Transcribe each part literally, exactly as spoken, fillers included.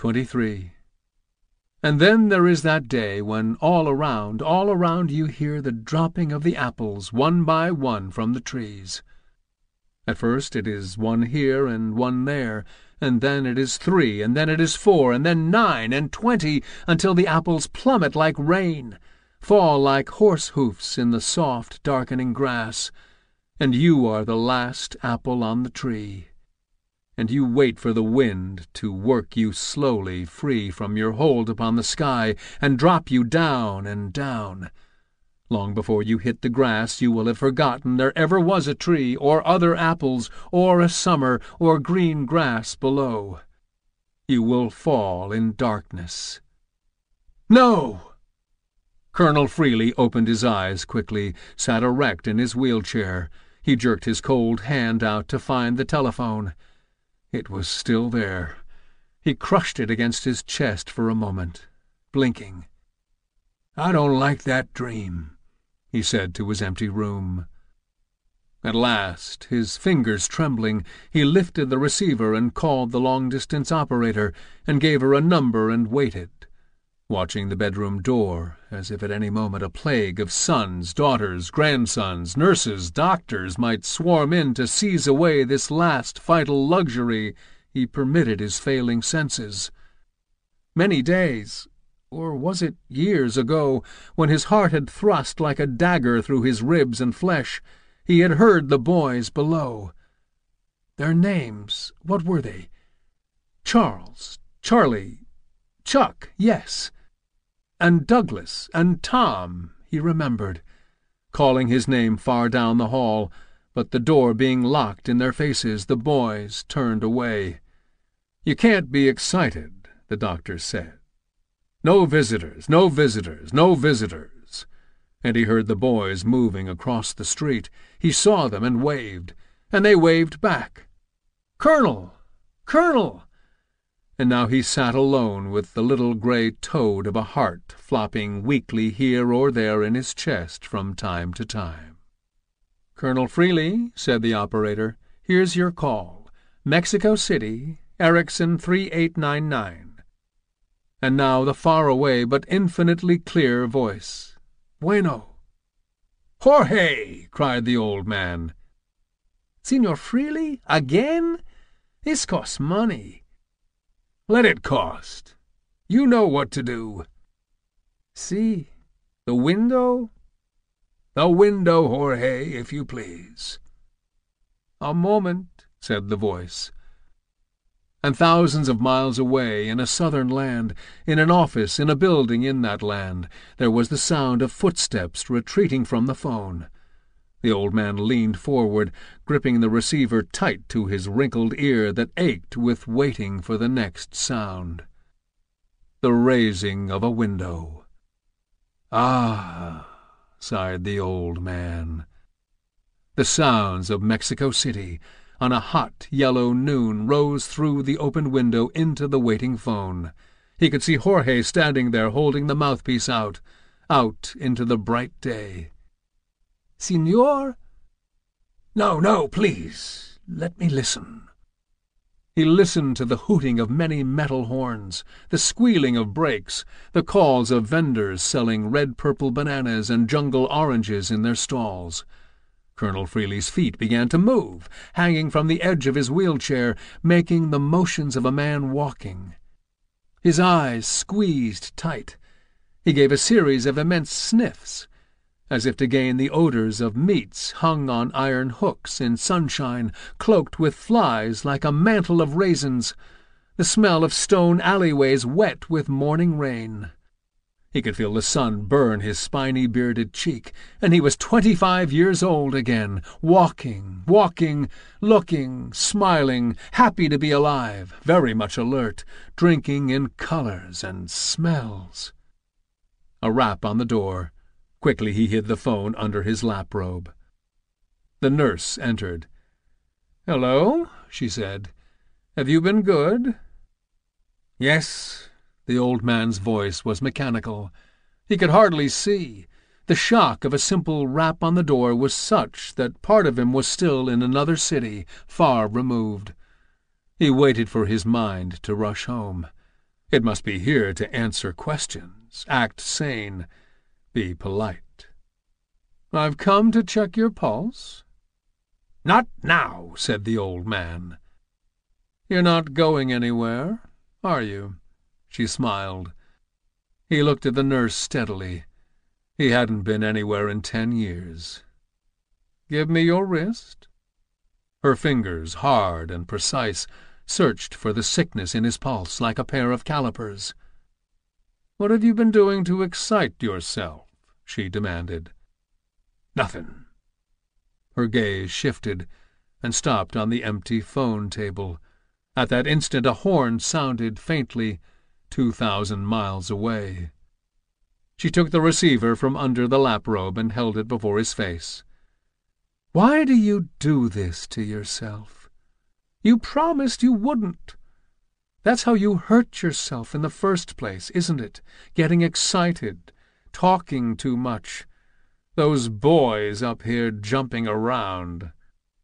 Twenty-three. And then there is that day when all around, all around you hear the dropping of the apples one by one from the trees. At first it is one here and one there, and then it is three, and then it is four, and then nine, and twenty, until the apples plummet like rain, fall like horse hoofs in the soft, darkening grass, and you are the last apple on the tree. And you wait for the wind to work you slowly free from your hold upon the sky and drop you down and down. Long before you hit the grass you will have forgotten there ever was a tree or other apples or a summer or green grass below. You will fall in darkness. No! Colonel Freely opened his eyes quickly, sat erect in his wheelchair. He jerked his cold hand out to find the telephone. It was still there. He crushed it against his chest for a moment, blinking. "I don't like that dream," he said to his empty room. At last, his fingers trembling, he lifted the receiver and called the long-distance operator and gave her a number and waited, watching the bedroom door, as if at any moment a plague of sons, daughters, grandsons, nurses, doctors might swarm in to seize away this last vital luxury he permitted his failing senses. Many days, or was it years ago, when his heart had thrust like a dagger through his ribs and flesh, he had heard the boys below. Their names, what were they? Charles, Charlie, Chuck, yes. And Douglas, and Tom, he remembered, calling his name far down the hall, but the door being locked in their faces, the boys turned away. "You can't be excited," the doctor said. "No visitors, no visitors, no visitors." And he heard the boys moving across the street. He saw them and waved, and they waved back. "Colonel! Colonel!" And now he sat alone with the little grey toad of a heart flopping weakly here or there in his chest from time to time. "Colonel Freely," said the operator, "here's your call. Mexico City, Erickson three eight nine nine. And now the far-away but infinitely clear voice. "Bueno." "Jorge!" cried the old man. "Signor Freely? Again? This costs money." "Let it cost. You know what to do." "See, the window?" "The window, Jorge, if you please." "A moment," said the voice. And thousands of miles away, in a southern land, in an office in a building in that land, there was the sound of footsteps retreating from the phone. The old man leaned forward, gripping the receiver tight to his wrinkled ear that ached with waiting for the next sound. The raising of a window. "Ah," sighed the old man. The sounds of Mexico City on a hot yellow noon rose through the open window into the waiting phone. He could see Jorge standing there holding the mouthpiece out, out into the bright day. "Signor?" "No, no, please. Let me listen." He listened to the hooting of many metal horns, the squealing of brakes, the calls of vendors selling red-purple bananas and jungle oranges in their stalls. Colonel Freely's feet began to move, hanging from the edge of his wheelchair, making the motions of a man walking. His eyes squeezed tight. He gave a series of immense sniffs, as if to gain the odors of meats hung on iron hooks in sunshine, cloaked with flies like a mantle of raisins, the smell of stone alleyways wet with morning rain. He could feel the sun burn his spiny bearded cheek, and he was twenty-five years old again, walking, walking, looking, smiling, happy to be alive, very much alert, drinking in colors and smells. A rap on the door. Quickly he hid the phone under his lap-robe. The nurse entered. "Hello," she said. "Have you been good?" "Yes." The old man's voice was mechanical. He could hardly see. The shock of a simple rap on the door was such that part of him was still in another city, far removed. He waited for his mind to rush home. It must be here to answer questions, act sane, be polite. I've come to check your pulse. Not now, said the old man. You're not going anywhere, are you? She smiled. He looked at the nurse steadily. He hadn't been anywhere in ten years. Give me your wrist. Her fingers, hard and precise, searched for the sickness in his pulse like a pair of calipers. What have you been doing to excite yourself? She demanded. Nothing. Her gaze shifted and stopped on the empty phone table. At that instant a horn sounded faintly, two thousand miles away. She took the receiver from under the lap-robe and held it before his face. Why do you do this to yourself? You promised you wouldn't. That's how you hurt yourself in the first place, isn't it? Getting excited, talking too much. Those boys up here jumping around.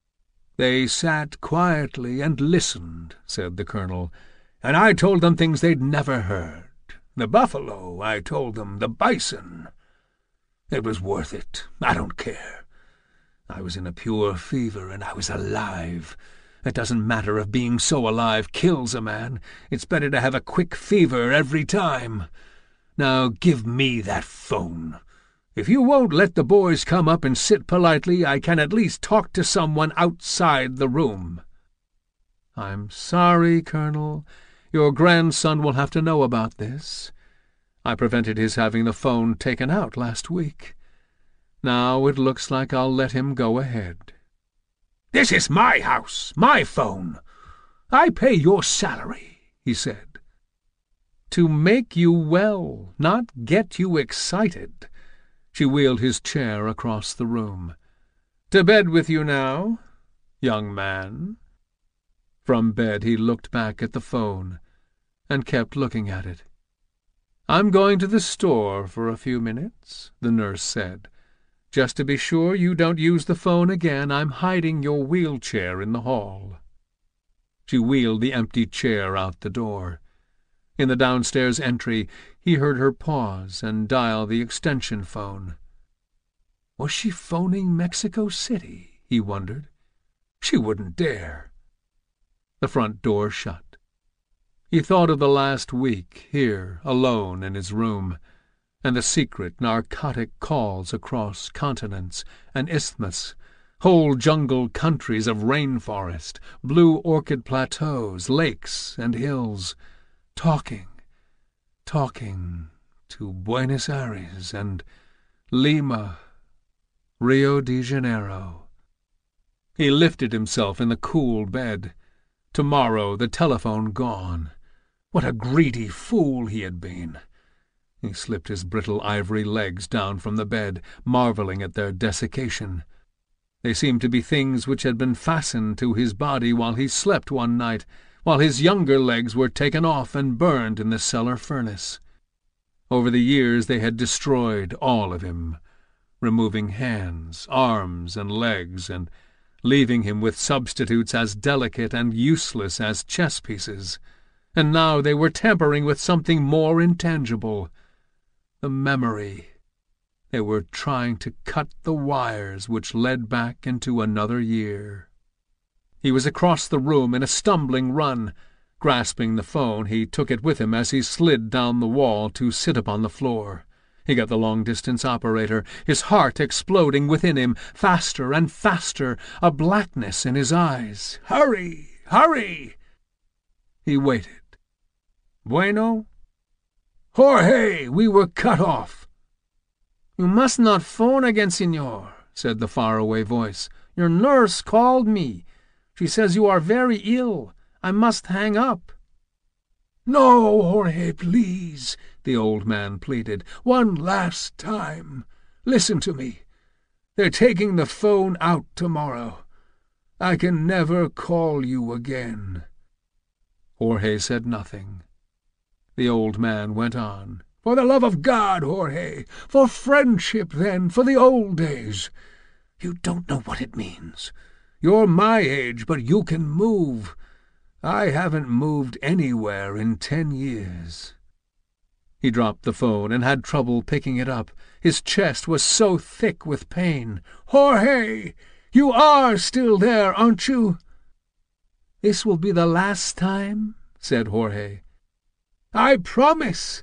They sat quietly and listened, said the colonel, and I told them things they'd never heard. The buffalo, I told them, the bison. It was worth it. I don't care. I was in a pure fever, and I was alive. It doesn't matter if being so alive kills a man. It's better to have a quick fever every time. Now give me that phone. If you won't let the boys come up and sit politely, I can at least talk to someone outside the room. I'm sorry, Colonel. Your grandson will have to know about this. I prevented his having the phone taken out last week. Now it looks like I'll let him go ahead. This is my house, my phone. I pay your salary, he said. To make you well, not get you excited. She wheeled his chair across the room. To bed with you now, young man. From bed he looked back at the phone and kept looking at it. I'm going to the store for a few minutes, the nurse said. Just to be sure you don't use the phone again, I'm hiding your wheelchair in the hall. She wheeled the empty chair out the door. In the downstairs entry, he heard her pause and dial the extension phone. Was she phoning Mexico City, he wondered. She wouldn't dare. The front door shut. He thought of the last week, here, alone in his room, and the secret, narcotic calls across continents and isthmus, whole jungle countries of rainforest, blue orchid plateaus, lakes and hills, talking, talking to Buenos Aires and Lima, Rio de Janeiro. He lifted himself in the cool bed. Tomorrow the telephone gone. What a greedy fool he had been. He slipped his brittle ivory legs down from the bed, marveling at their desiccation. They seemed to be things which had been fastened to his body while he slept one night, while his younger legs were taken off and burned in the cellar furnace. Over the years they had destroyed all of him, removing hands, arms, and legs, and leaving him with substitutes as delicate and useless as chess pieces. And now they were tampering with something more intangible, the memory. They were trying to cut the wires which led back into another year. He was across the room in a stumbling run. Grasping the phone, he took it with him as he slid down the wall to sit upon the floor. He got the long-distance operator, his heart exploding within him, faster and faster, a blackness in his eyes. Hurry! Hurry! He waited. Bueno? Jorge, we were cut off. You must not phone again, senor, said the faraway voice. Your nurse called me. She says you are very ill. I must hang up. No, Jorge, please, the old man pleaded. One last time. Listen to me. They're taking the phone out tomorrow. I can never call you again. Jorge said nothing. The old man went on. For the love of God, Jorge, for friendship, then, for the old days. You don't know what it means. You're my age, but you can move. I haven't moved anywhere in ten years." He dropped the phone and had trouble picking it up. His chest was so thick with pain. "Jorge! You are still there, aren't you?" "This will be the last time," said Jorge. "I promise."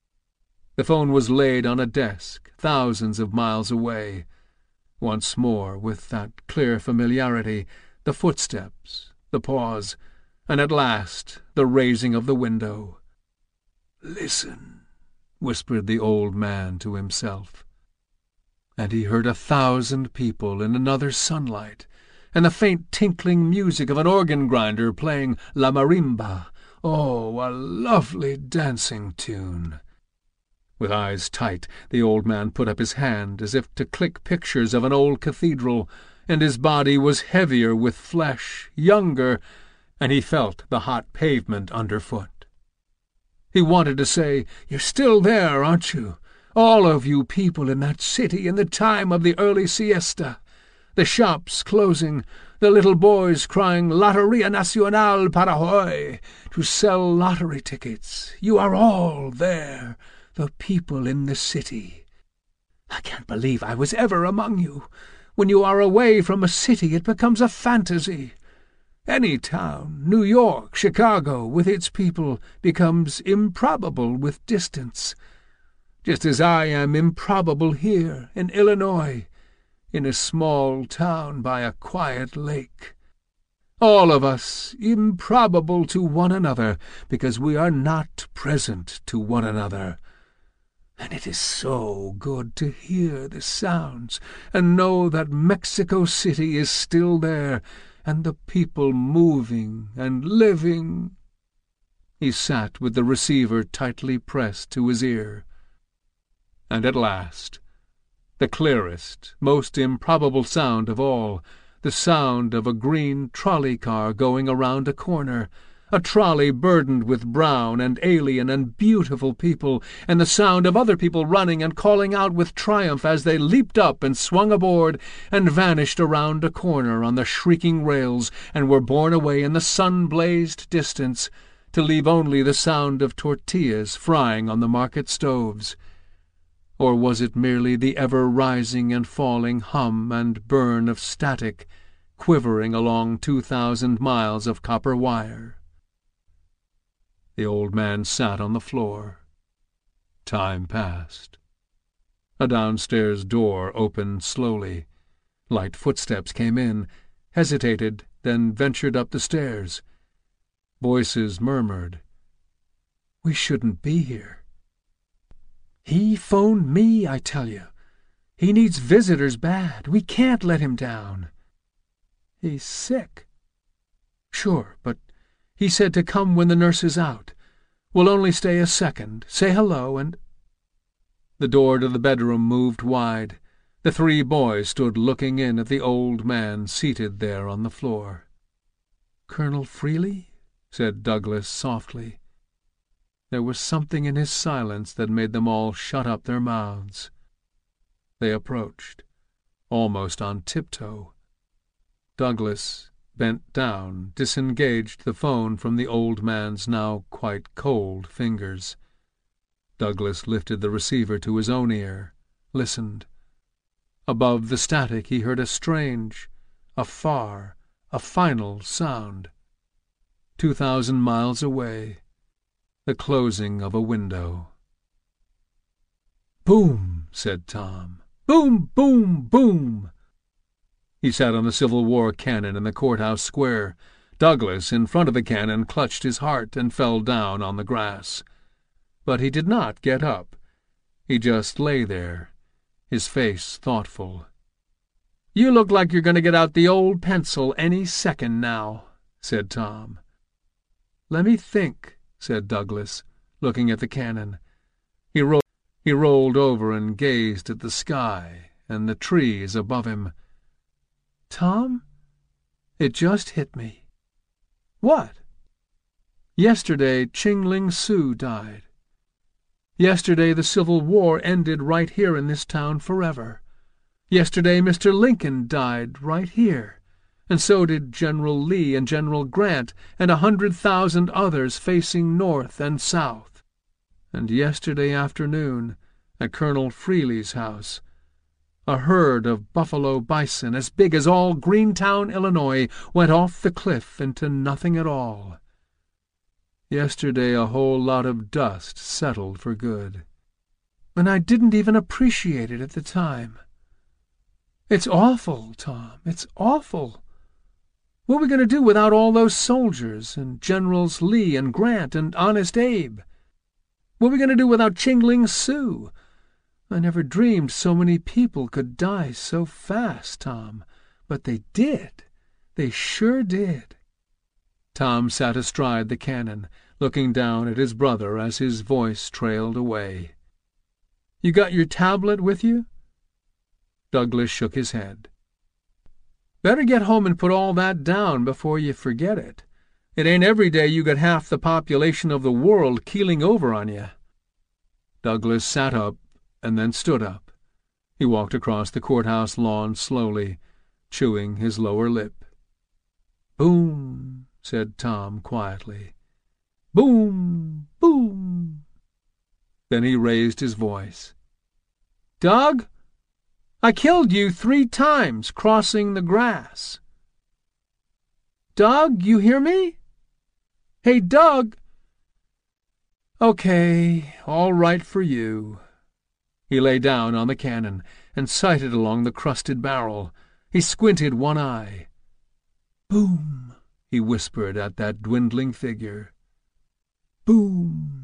The phone was laid on a desk, thousands of miles away. Once more, with that clear familiarity, the footsteps, the pause, and at last the raising of the window. "Listen," whispered the old man to himself. And he heard a thousand people in another sunlight, and the faint tinkling music of an organ-grinder playing La Marimba. Oh, a lovely dancing tune! With eyes tight, the old man put up his hand as if to click pictures of an old cathedral, and his body was heavier with flesh, younger, and he felt the hot pavement underfoot. He wanted to say, "You're still there, aren't you? All of you people in that city in the time of the early siesta. The shops closing, the little boys crying Loteria Nacional Paraguay to sell lottery tickets. You are all there, the people in the city. I can't believe I was ever among you. When you are away from a city it becomes a fantasy. Any town, New York, Chicago, with its people, becomes improbable with distance, just as I am improbable here in Illinois, in a small town by a quiet lake. All of us improbable to one another, because we are not present to one another. And it is so good to hear the sounds and know that Mexico City is still there, and the people moving and living." He sat with the receiver tightly pressed to his ear. And at last, the clearest, most improbable sound of all, the sound of a green trolley car going around a corner, a trolley burdened with brown and alien and beautiful people, and the sound of other people running and calling out with triumph as they leaped up and swung aboard and vanished around a corner on the shrieking rails and were borne away in the sun-blazed distance, to leave only the sound of tortillas frying on the market stoves. Or was it merely the ever-rising and falling hum and burn of static, quivering along two thousand miles of copper wire? The old man sat on the floor. Time passed. A downstairs door opened slowly. Light footsteps came in, hesitated, then ventured up the stairs. Voices murmured, "We shouldn't be here." "He phoned me, I tell you. He needs visitors bad. We can't let him down." "He's sick." "Sure, but he said to come when the nurse is out. We'll only stay a second, say hello, and—" The door to the bedroom moved wide. The three boys stood looking in at the old man seated there on the floor. "Colonel Freely?" said Douglas softly. There was something in his silence that made them all shut up their mouths. They approached, almost on tiptoe. Douglas bent down, disengaged the phone from the old man's now quite cold fingers. Douglas lifted the receiver to his own ear, listened. Above the static he heard a strange, a far, a final sound. Two thousand miles away, the closing of a window. "Boom," said Tom. "Boom, boom, boom." He sat on the Civil War cannon in the courthouse square. Douglas, in front of the cannon, clutched his heart and fell down on the grass. But he did not get up. He just lay there, his face thoughtful. "You look like you're going to get out the old pencil any second now," said Tom. "Let me think," said Douglas, looking at the cannon. He, ro- he rolled over and gazed at the sky and the trees above him. "Tom, it just hit me." "What?" "Yesterday Ching-Ling Su died. Yesterday the Civil War ended right here in this town forever. Yesterday Mister Lincoln died right here. and so did General Lee and General Grant and a hundred thousand others facing north and south. And yesterday afternoon, at Colonel Freely's house, a herd of buffalo bison as big as all Greentown, Illinois, went off the cliff into nothing at all. Yesterday a whole lot of dust settled for good. And I didn't even appreciate it at the time. It's awful, Tom, it's awful. What are we going to do without all those soldiers, and Generals Lee and Grant and Honest Abe? What are we going to do without Chingling Sioux? I never dreamed so many people could die so fast, Tom, but they did. They sure did. Tom sat astride the cannon, looking down at his brother as his voice trailed away. You got your tablet with you? Douglas shook his head. Better get home and put all that down before you forget it. It ain't every day you got half the population of the world keeling over on you. Douglas sat up and then stood up. He walked across the courthouse lawn slowly, chewing his lower lip. Boom, said Tom quietly. Boom, boom. Then he raised his voice. Doug, I killed you three times crossing the grass. Doug, you hear me? Hey, Doug. Okay, all right for you. He lay down on the cannon and sighted along the crusted barrel. He squinted one eye. Boom, he whispered at that dwindling figure. Boom.